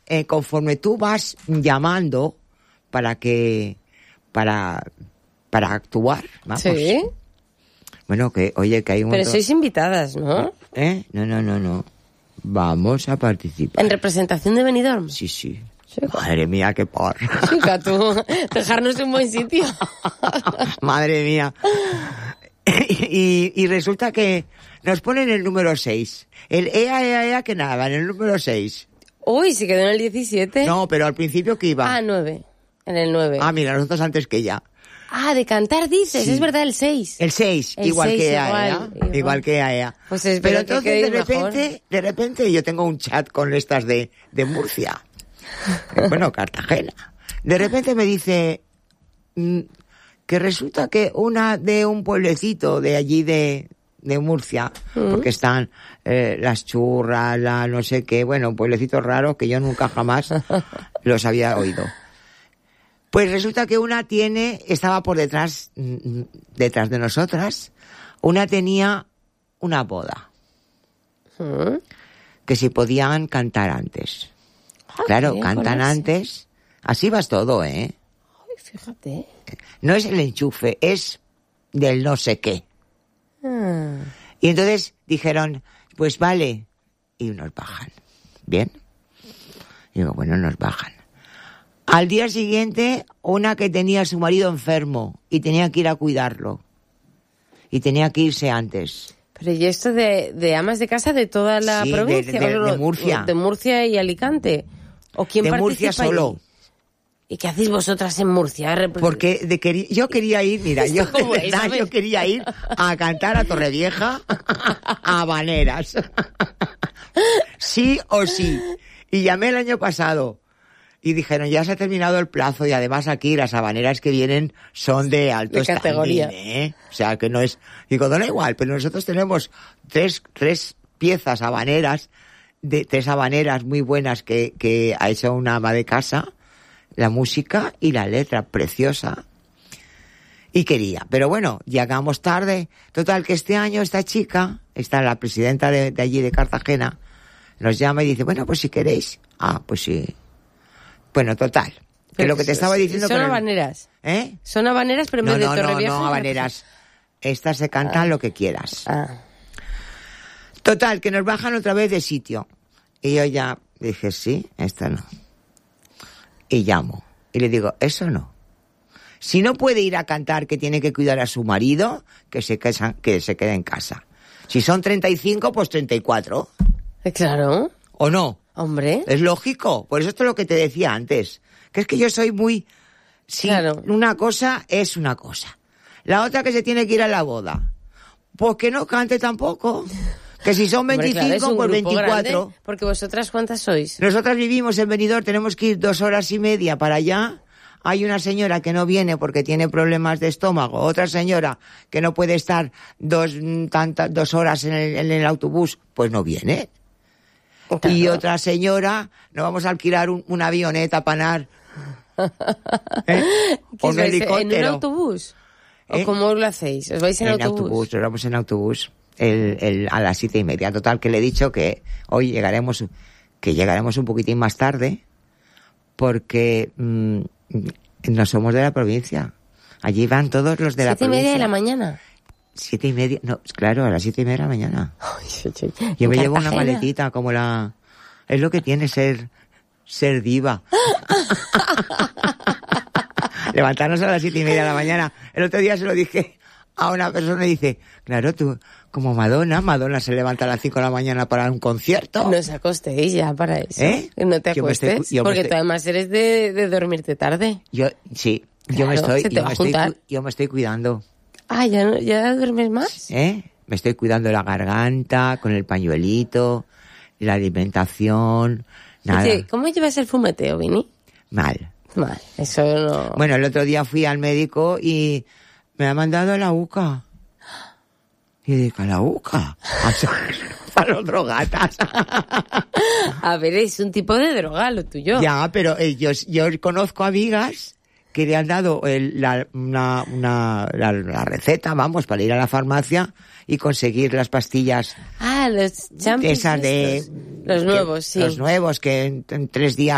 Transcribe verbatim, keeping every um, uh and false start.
eh, conforme tú vas llamando para que, para, para actuar, vamos. Sí. Bueno, que, oye, que hay un... Pero montón... sois invitadas, ¿no? ¿Eh? No, no, no, no. Vamos a participar. ¿En representación de Benidorm? Sí, sí. Chica. Madre mía, qué por. Chica, tú, dejarnos en buen sitio. Madre mía. Y, y resulta que nos ponen el número seis. El ea, ea, ea, que nada, en el número seis. Uy, se quedó en el diecisiete. No, pero al principio que iba. Ah, nueve. En el nueve. Ah, mira, nosotros antes que ella. Ah, de cantar dices, Sí. es verdad, el seis. El seis, El igual seis, que ea, igual, ea, igual. igual que ea, ea. Pues espero pero que entonces quede de mejor. repente, de repente yo tengo un chat con estas de, de Murcia. Bueno, Cartagena. De repente me dice mm, que resulta que una de un pueblecito de allí de, de Murcia, Mm. porque están eh, las churras, la no sé qué, bueno, pueblecitos raros que yo nunca jamás los había oído. Pues resulta que una tiene, estaba por detrás, mm, detrás de nosotras, una tenía una boda, Mm. que si podían cantar antes. Ah, Claro, qué cantan colarse. antes, así vas todo, ¿eh? Ay, fíjate. No es el enchufe, es del no sé qué. Ah. Y entonces dijeron, pues vale, y nos bajan. ¿Bien? Y digo, bueno, nos bajan. Al día siguiente, una que tenía a su marido enfermo y tenía que ir a cuidarlo. Y tenía que irse antes. Pero ¿y esto de, de amas de casa de toda la Sí, de- provincia? de- ¿O de no? Murcia. ¿De Murcia y Alicante? ¿O quién De participa Murcia allí? solo. ¿Y qué hacéis vosotras en Murcia? Repre- Porque de queri- yo quería ir, mira, yo de ¿Cómo es? verdad, A ver. yo quería ir a cantar a Torrevieja a habaneras. Sí o sí. Y llamé el año pasado y dijeron, ya se ha terminado el plazo y además aquí las habaneras que vienen son de alto De categoría. standing, ¿eh? O sea, que no es... Digo, da igual, pero nosotros tenemos tres, tres piezas habaneras, de tres habaneras muy buenas que, que ha hecho una ama de casa, la música y la letra preciosa. Y quería, pero bueno, llegamos tarde. Total, que este año esta chica, está la presidenta de, de allí de Cartagena, nos llama y dice, bueno, pues si queréis. Ah, pues sí. Bueno, total. Que Pero lo que te estaba diciendo... Son con el- habaneras. ¿Eh? Son habaneras, pero en No, vez de no, no, Torrevieja... no, habaneras. Estas se cantan lo que quieras. Ah. Total, que nos bajan otra vez de sitio. Y yo ya dije, sí, esta no. Y llamo. Y le digo, eso no. Si no puede ir a cantar que tiene que cuidar a su marido, que se, quesa- que se quede en casa. Si son treinta y cinco, pues treinta y cuatro. Eh, Claro, ¿O no? hombre. Es lógico. Por eso esto es lo que te decía antes. Que es que yo soy muy... Si Claro. una cosa es una cosa. La otra que se tiene que ir a la boda. Pues que no cante tampoco. Que si son Hombre, veinticinco, claro, es un pues grupo veinticuatro. grande, porque vosotras, ¿cuántas sois? Nosotras vivimos en Benidorm, tenemos que ir dos horas y media para allá. Hay una señora que no viene porque tiene problemas de estómago. Otra señora que no puede estar dos, mm, tantas, dos horas en el, en el autobús, pues no viene. Claro. Y otra señora, no vamos a alquilar un, una avioneta para anar. ¿Eh? ¿Qué O os un vais, ¿En un helicóptero. autobús? ¿Eh? ¿O cómo lo hacéis? ¿Os vais en, En autobús? autobús, nos vamos en autobús el, el, a las siete y media. Total, que le he dicho que hoy llegaremos, que llegaremos un poquitín más tarde, porque mm, no somos de la provincia. Allí van todos los de la Siete y provincia. media de la mañana. Siete y media, no, claro, a las siete y media de la mañana. Ay, Yo ¿en me llevo una Cartagena? maletita como la... Es lo que tiene ser, ser diva. Levantarnos a las siete y media de la mañana. El otro día se lo dije a una persona y dice, claro, tú, como Madonna, Madonna se levanta a las cinco de la mañana para un concierto. No os acostéis ya para eso. ¿Eh? Que no te Yo me estoy acuestes. cu- yo me porque estoy- tú además eres de, de dormirte tarde. Yo, sí, yo me Claro, estoy, se te yo va me a estoy, juntar. cu- yo me estoy cuidando, Ah, ¿ya, no- ya duermes más? ¿eh? Me estoy cuidando la garganta, con el pañuelito, la alimentación, nada, Oye, ¿cómo llevas el fumeteo, Vini? mal. Mal, eso no... Bueno, el otro día fui al médico y me ha mandado a la UCA. Y digo, ¿a la UCA? Para los drogatas. A ver, es un tipo de droga lo tuyo. Ya, pero eh, yo, yo conozco amigas que le han dado el, la, una, una, la, la receta, vamos, para ir a la farmacia y conseguir las pastillas Ah, los champions esas de... estos. Los que- nuevos, sí. Los nuevos, que en, en tres días